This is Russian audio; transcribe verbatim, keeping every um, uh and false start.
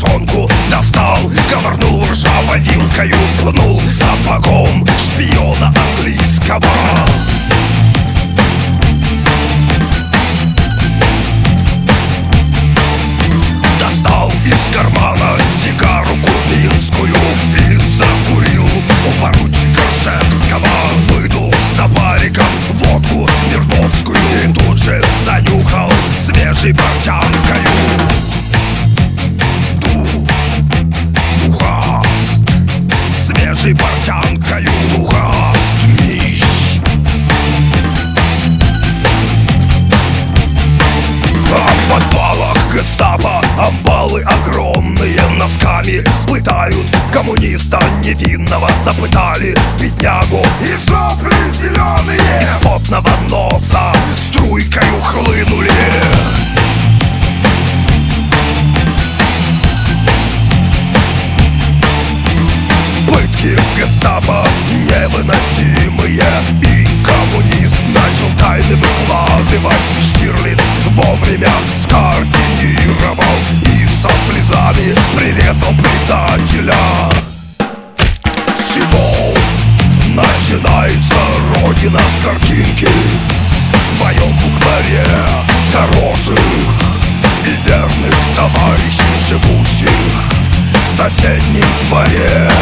мошонку достал, ковырнул ржавой вилкою, пнул сапогом шпиона английского. Достал из кармана сигару кубинскую и закурил у поручика Ржевского. Выдул с товариком водку смирновскую и тут же занюхал свежей портянкою. Духаст, свежей портянкою духаст мищ. А в подвалах гестапо амбалы огромные носками пытают коммуниста невинного. Запытали беднягу, и сопли зеленые с потного носа струйкою хлынули. Пытки в гестапо невыносимые, и коммунист начал тайны выкладывать. Штирлиц вовремя скоординировал и со слезами прирезал предателя. С чего начинается родина с картинки? В твоем букваре заросших и верных товарищей, живущих в соседнем дворе.